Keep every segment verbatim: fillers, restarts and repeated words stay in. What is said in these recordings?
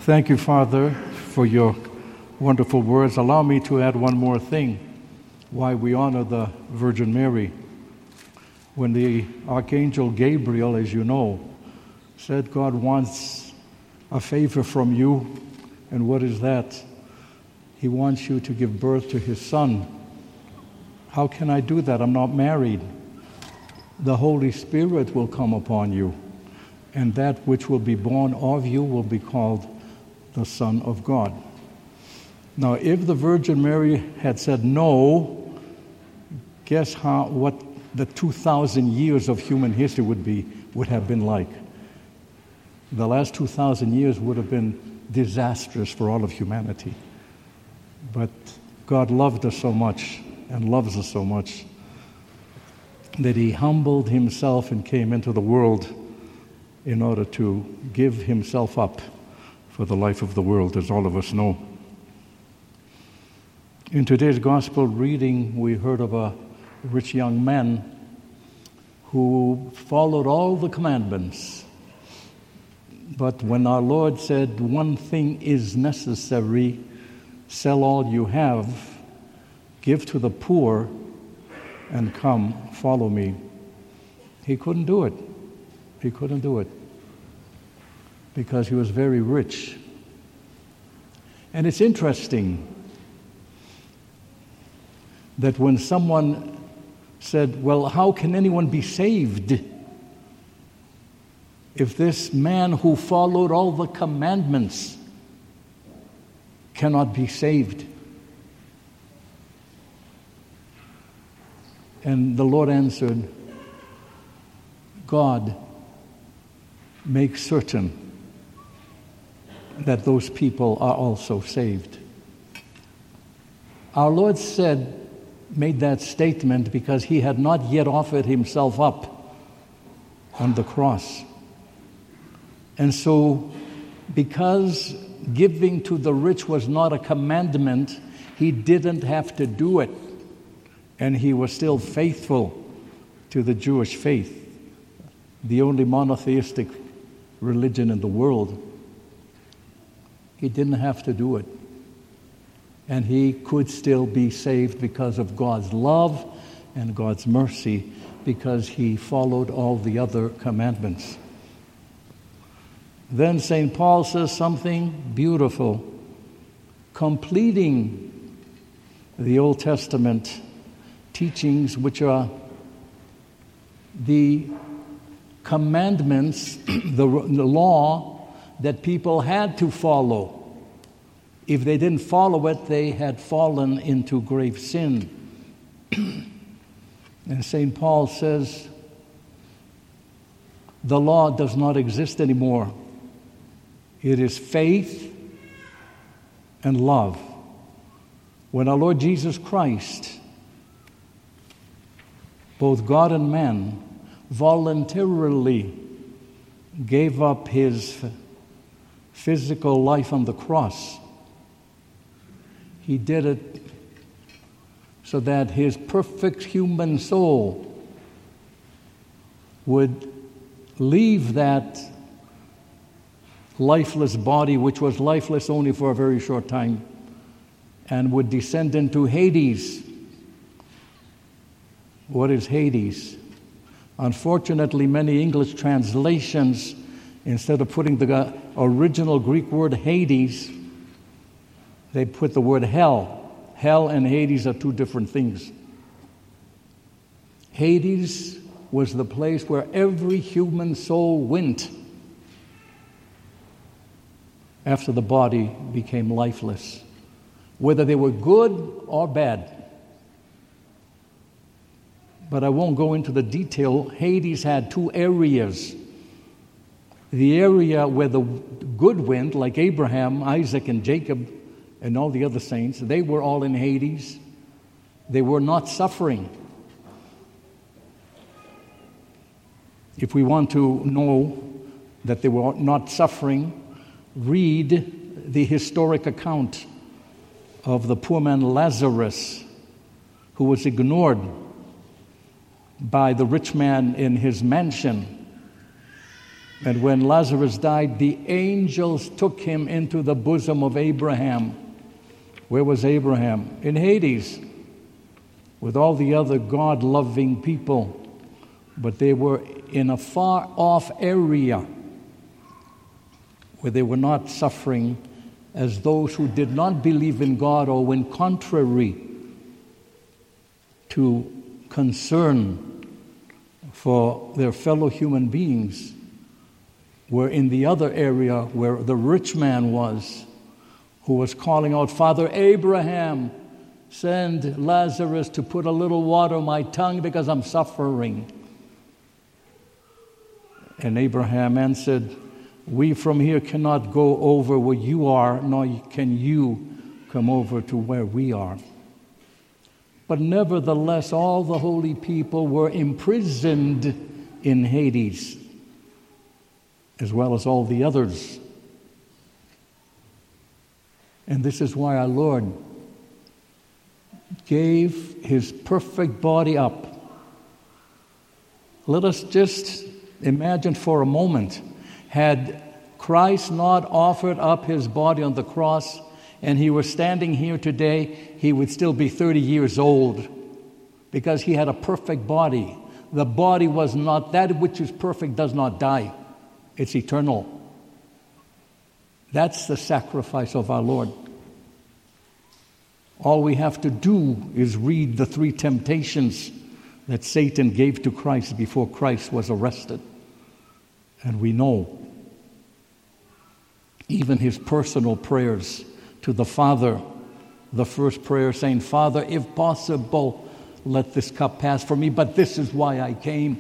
Thank you, Father, for your wonderful words. Allow me to add one more thing, why we honor the Virgin Mary. When the Archangel Gabriel, as you know, said God wants a favor from you, and what is that? He wants you to give birth to his son. How can I do that? I'm not married. The Holy Spirit will come upon you, and that which will be born of you will be called the Son of God. Now, if the Virgin Mary had said no, guess how what the two thousand years of human history would be would have been like. The last two thousand years would have been disastrous for all of humanity. But God loved us so much and loves us so much that he humbled himself and came into the world in order to give himself up for the life of the world, as all of us know. In today's gospel reading, we heard of a rich young man who followed all the commandments. But when our Lord said, one thing is necessary, sell all you have, give to the poor, and come, follow me, he couldn't do it. He couldn't do it because he was very rich. And it's interesting that when someone said, well, how can anyone be saved if this man who followed all the commandments cannot be saved? And the Lord answered, God makes certain that those people are also saved. Our Lord said, made that statement because he had not yet offered himself up on the cross. And so, because giving to the rich was not a commandment, he didn't have to do it. And he was still faithful to the Jewish faith, the only monotheistic religion in the world. He didn't have to do it. And he could still be saved because of God's love and God's mercy, because he followed all the other commandments. Then Saint Paul says something beautiful, completing the Old Testament teachings, which are the commandments, the, the law that people had to follow. If they didn't follow it, they had fallen into grave sin. And Saint Paul says, the law does not exist anymore. It is faith and love. When our Lord Jesus Christ, both God and man, voluntarily gave up his physical life on the cross, he did it so that his perfect human soul would leave that lifeless body, which was lifeless only for a very short time, and would descend into Hades. What is Hades? Unfortunately, many English translations, instead of putting the original Greek word Hades, they put the word hell. Hell and Hades are two different things. Hades was the place where every human soul went after the body became lifeless, whether they were good or bad. But I won't go into the detail. Hades had two areas. The area where the good went, like Abraham, Isaac, and Jacob, and all the other saints, they were all in Hades. They were not suffering. If we want to know that they were not suffering, read the historic account of the poor man Lazarus, who was ignored by the rich man in his mansion. And when Lazarus died, the angels took him into the bosom of Abraham. Where was Abraham? In Hades, with all the other God-loving people. But they were in a far-off area where they were not suffering as those who did not believe in God or went contrary to concern for their fellow human beings were in the other area where the rich man was, who was calling out, "Father Abraham, send Lazarus to put a little water on my tongue because I'm suffering." And Abraham answered, "We from here cannot go over where you are, nor can you come over to where we are." But nevertheless, all the holy people were imprisoned in Hades, as well as all the others. And this is why our Lord gave his perfect body up. Let us just imagine for a moment, had Christ not offered up his body on the cross and he was standing here today, he would still be thirty years old because he had a perfect body. The body was not, that which is perfect does not die. It's eternal. That's the sacrifice of our Lord. All we have to do is read the three temptations that Satan gave to Christ before Christ was arrested. And we know even his personal prayers to the Father, the first prayer saying, "Father, if possible, let this cup pass from me, but this is why I came."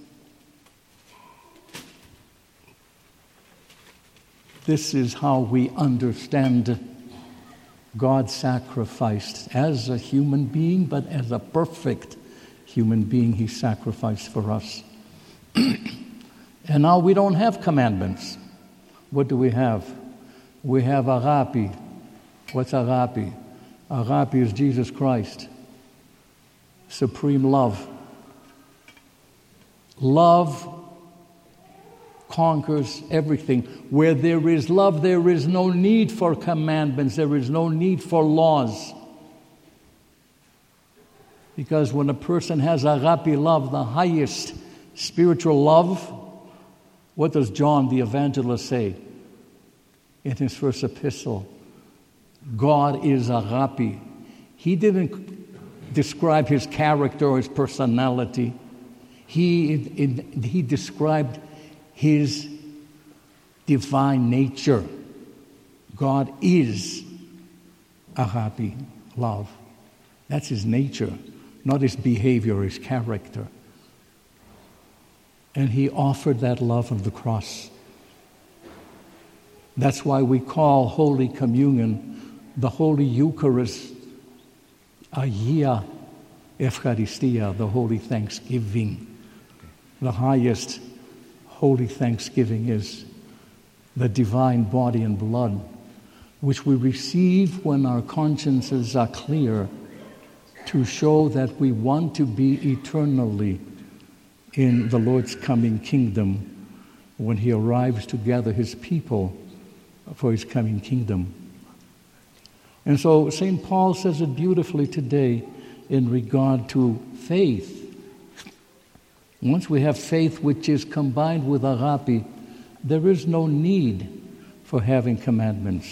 This is how we understand God sacrificed as a human being, but as a perfect human being, he sacrificed for us. And now we don't have commandments. What do we have? We have agape. What's agape? Agape is Jesus Christ. Supreme love. Love conquers everything. Where there is love, there is no need for commandments. There is no need for laws. Because when a person has agape love, the highest spiritual love, what does John the evangelist say in his first epistle? God is agape. He didn't describe his character or his personality. He, it, he described his divine nature. God is agape love. That's his nature, not his behavior, his character. And he offered that love on the cross. That's why we call Holy Communion the Holy Eucharist, Agia Eucharistia, the Holy Thanksgiving. The highest Holy Thanksgiving is the divine body and blood, which we receive when our consciences are clear, to show that we want to be eternally in the Lord's coming kingdom when he arrives to gather his people for his coming kingdom. And so Saint Paul says it beautifully today in regard to faith. Once we have faith which is combined with agape, there is no need for having commandments.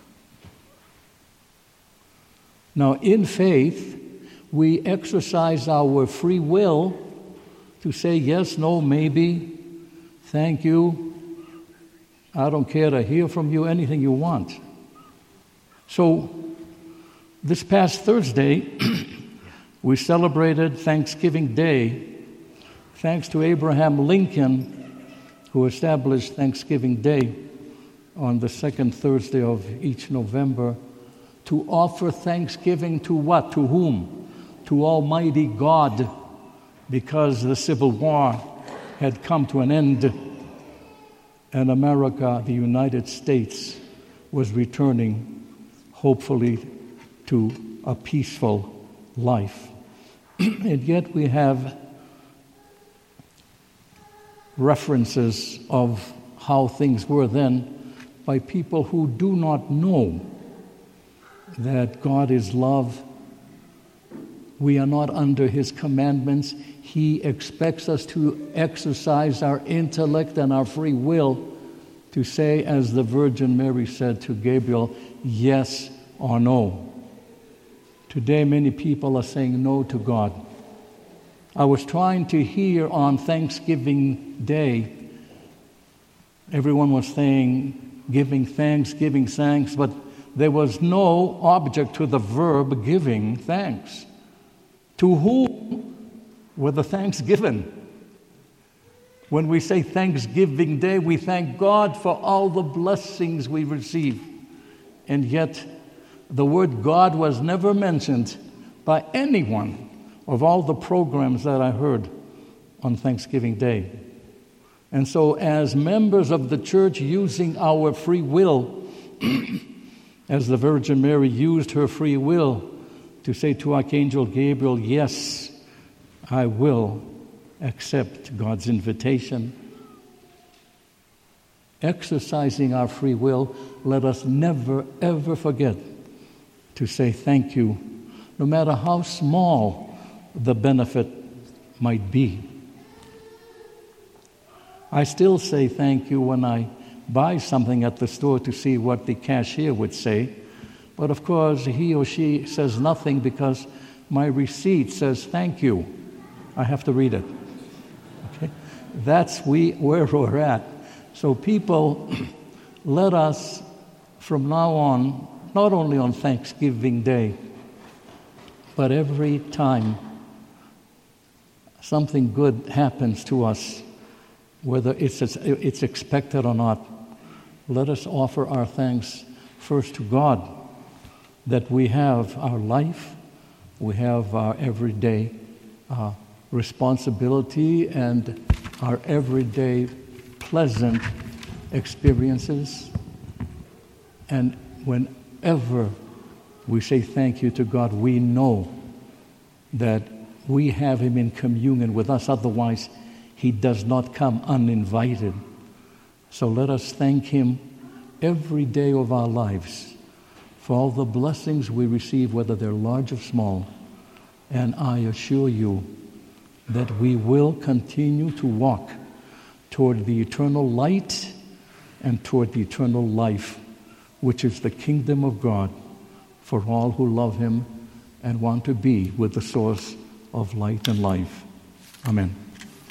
Now, in faith, we exercise our free will to say yes, no, maybe, thank you, I don't care to hear from you, anything you want. So, this past Thursday, we celebrated Thanksgiving Day, thanks to Abraham Lincoln, who established Thanksgiving Day on the second Thursday of each November, to offer thanksgiving to what? To whom? To Almighty God, because the Civil War had come to an end, and America, the United States, was returning, hopefully, to a peaceful life. And yet we have references of how things were then by people who do not know that God is love. We are not under His commandments. He expects us to exercise our intellect and our free will to say, as the Virgin Mary said to Gabriel, yes or no. Today, many people are saying no to God. I was trying to hear on Thanksgiving Day, everyone was saying, giving thanks, giving thanks, but there was no object to the verb giving thanks. To whom were the thanks given? When we say Thanksgiving Day, we thank God for all the blessings we receive. And yet, the word God was never mentioned by anyone of all the programs that I heard on Thanksgiving Day. And so, as members of the church using our free will, as the Virgin Mary used her free will to say to Archangel Gabriel, yes, I will accept God's invitation. Exercising our free will, let us never, ever forget to say thank you, no matter how small the benefit might be. I still say thank you when I buy something at the store to see what the cashier would say. But of course, he or she says nothing because my receipt says thank you. I have to read it. Okay? That's we where we're at. So people, let us from now on, not only on Thanksgiving Day, but every time something good happens to us, whether it's, it's expected or not, let us offer our thanks first to God that we have our life, we have our everyday uh, responsibility and our everyday pleasant experiences. And whenever we say thank you to God, we know that we have Him in communion with us. Otherwise, He does not come uninvited. So let us thank Him every day of our lives for all the blessings we receive, whether they're large or small. And I assure you that we will continue to walk toward the eternal light and toward the eternal life, which is the kingdom of God for all who love Him and want to be with the source of light and life. Amen.